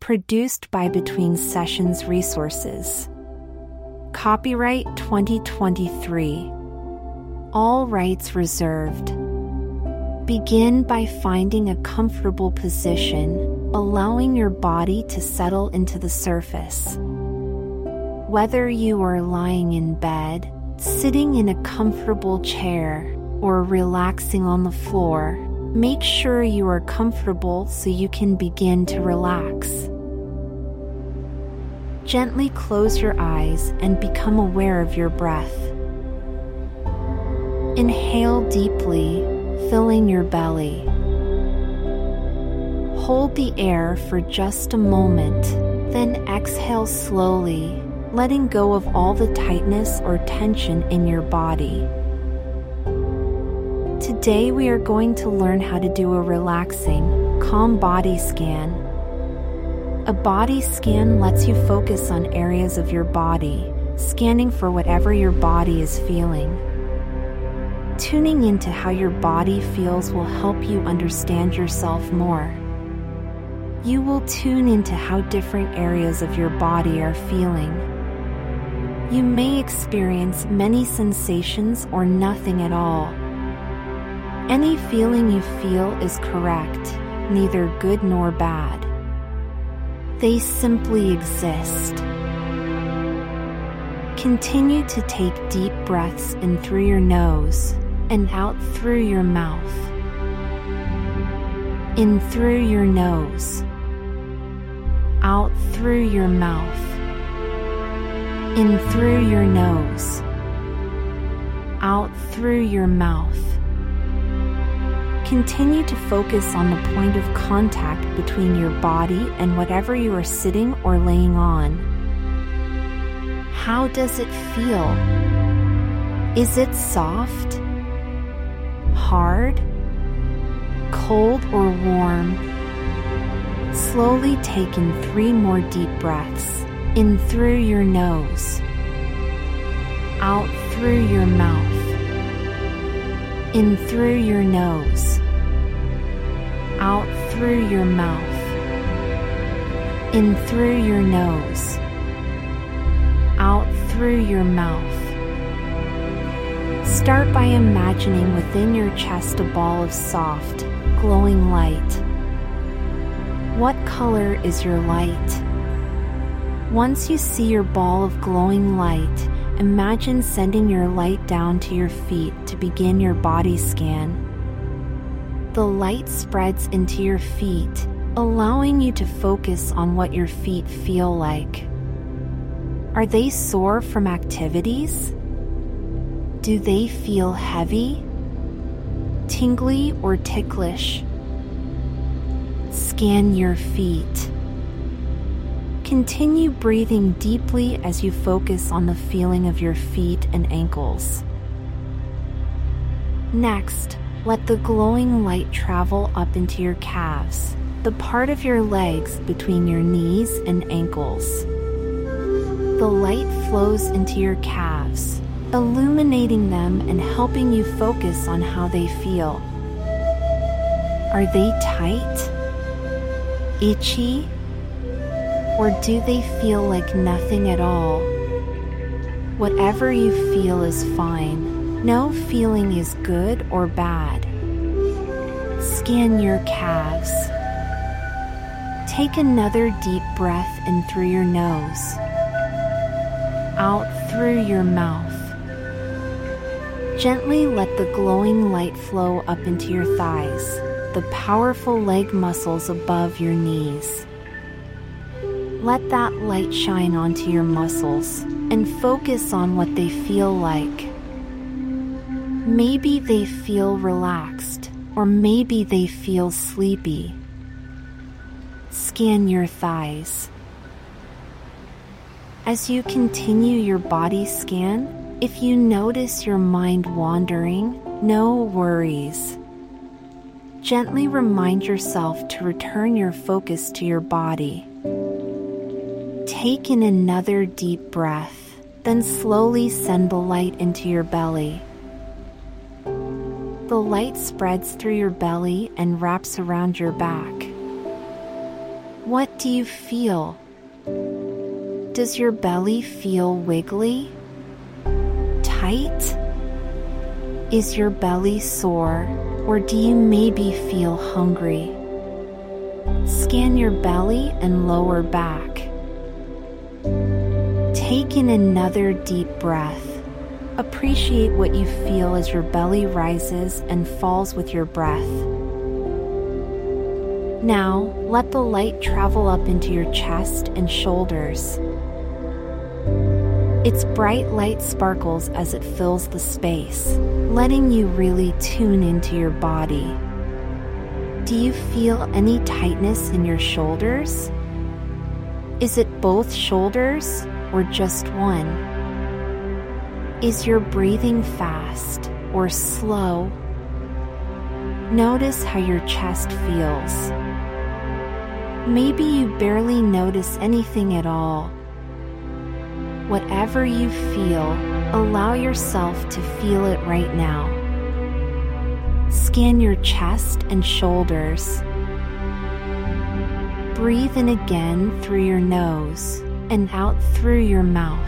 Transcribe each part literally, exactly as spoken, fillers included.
Produced by Between Sessions Resources. Copyright twenty twenty-three. All rights reserved. Begin by finding a comfortable position, allowing your body to settle into the surface. Whether you are lying in bed, sitting in a comfortable chair, or relaxing on the floor, make sure you are comfortable so you can begin to relax. Gently close your eyes and become aware of your breath. Inhale deeply, filling your belly. Hold the air for just a moment, then exhale slowly, letting go of all the tightness or tension in your body. Today we are going to learn how to do a relaxing, calm body scan. A body scan lets you focus on areas of your body, scanning for whatever your body is feeling. Tuning into how your body feels will help you understand yourself more. You will tune into how different areas of your body are feeling. You may experience many sensations or nothing at all. Any feeling you feel is correct, neither good nor bad. They simply exist. Continue to take deep breaths in through your nose and out through your mouth. In through your nose. Out through your mouth. In through your nose. Out through your mouth. Continue to focus on the point of contact between your body and whatever you are sitting or laying on. How does it feel? Is it soft? Hard? Cold or warm? Slowly take in three more deep breaths, in through your nose, out through your mouth. In through your nose, out through your mouth, in through your nose, out through your mouth. Start by imagining within your chest a ball of soft, glowing light. What color is your light? Once you see your ball of glowing light, imagine sending your light down to your feet to begin your body scan. The light spreads into your feet, allowing you to focus on what your feet feel like. Are they sore from activities? Do they feel heavy, tingly, or ticklish? Scan your feet. Continue breathing deeply as you focus on the feeling of your feet and ankles. Next, let the glowing light travel up into your calves, the part of your legs between your knees and ankles. The light flows into your calves, illuminating them and helping you focus on how they feel. Are they tight? Itchy? Or do they feel like nothing at all? Whatever you feel is fine. No feeling is good or bad. Scan your calves. Take another deep breath in through your nose, out through your mouth. Gently let the glowing light flow up into your thighs, the powerful leg muscles above your knees. Let that light shine onto your muscles and focus on what they feel like. Maybe they feel relaxed, or maybe they feel sleepy. Scan your thighs. As you continue your body scan, if you notice your mind wandering, no worries. Gently remind yourself to return your focus to your body. Take in another deep breath, then slowly send the light into your belly. The light spreads through your belly and wraps around your back. What do you feel? Does your belly feel wiggly? Tight? Is your belly sore, or do you maybe feel hungry? Scan your belly and lower back. Take in another deep breath. Appreciate what you feel as your belly rises and falls with your breath. Now, let the light travel up into your chest and shoulders. Its bright light sparkles as it fills the space, letting you really tune into your body. Do you feel any tightness in your shoulders? Is it both shoulders or just one? Is your breathing fast or slow? Notice how your chest feels. Maybe you barely notice anything at all. Whatever you feel, allow yourself to feel it right now. Scan your chest and shoulders. Breathe in again through your nose and out through your mouth.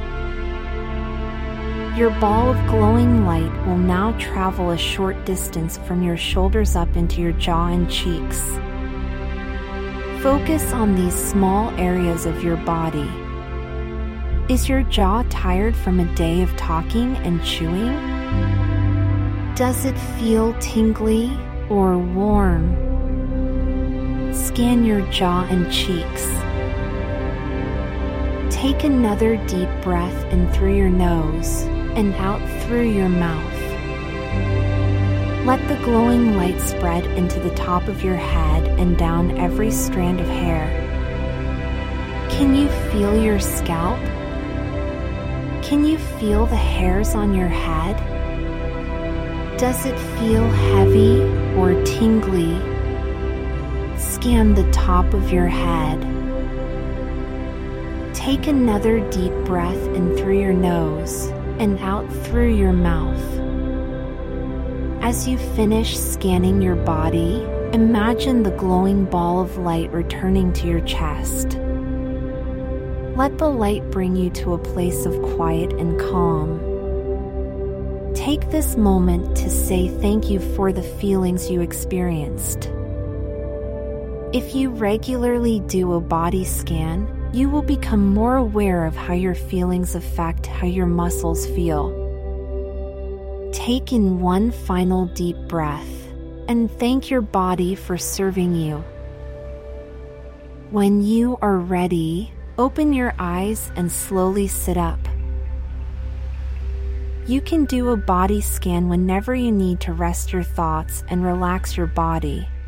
Your ball of glowing light will now travel a short distance from your shoulders up into your jaw and cheeks. Focus on these small areas of your body. Is your jaw tired from a day of talking and chewing? Does it feel tingly or warm? Scan your jaw and cheeks. Take another deep breath in through your nose and out through your mouth. Let the glowing light spread into the top of your head and down every strand of hair. Can you feel your scalp? Can you feel the hairs on your head? Does it feel heavy or tingly? Scan the top of your head. Take another deep breath in through your nose and out through your mouth. As you finish scanning your body, imagine the glowing ball of light returning to your chest. Let the light bring you to a place of quiet and calm. Take this moment to say thank you for the feelings you experienced. If you regularly do a body scan, you will become more aware of how your feelings affect how your muscles feel. Take in one final deep breath and thank your body for serving you. When you are ready, open your eyes and slowly sit up. You can do a body scan whenever you need to rest your thoughts and relax your body.